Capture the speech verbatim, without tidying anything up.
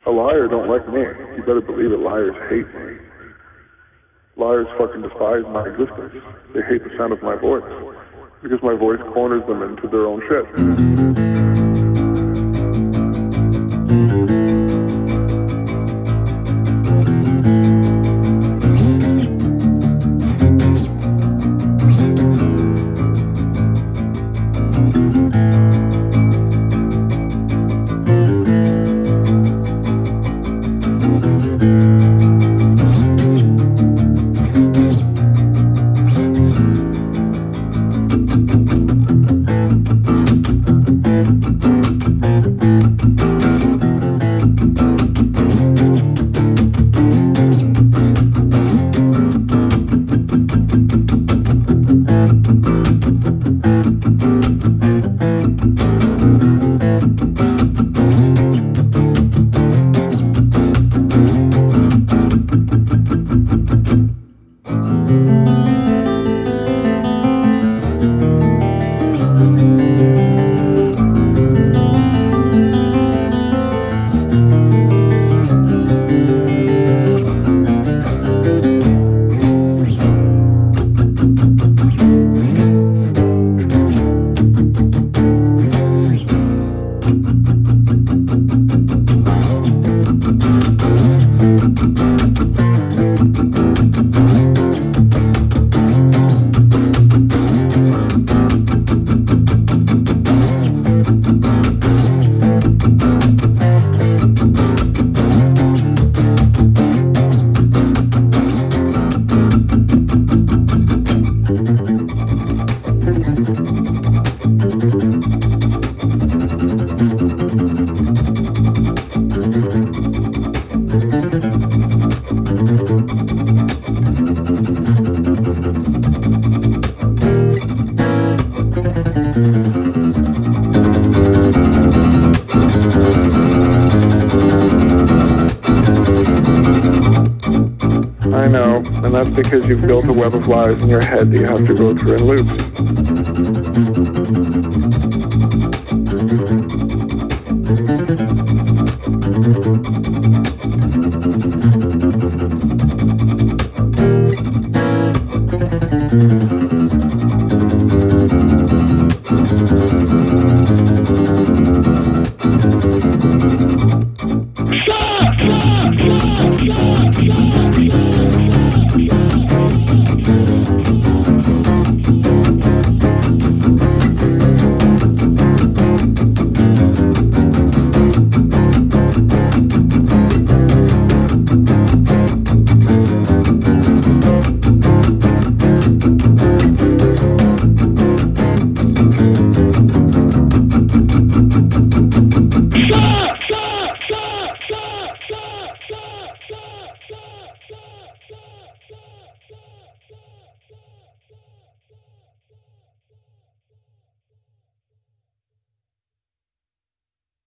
A liar don't like me. You better believe it, liars hate me. Liars fucking despise my existence. They hate the sound of my voice, because my voice corners them into their own shit. I know, and that's because you've built a web of lies in your head that you have to go through in loops.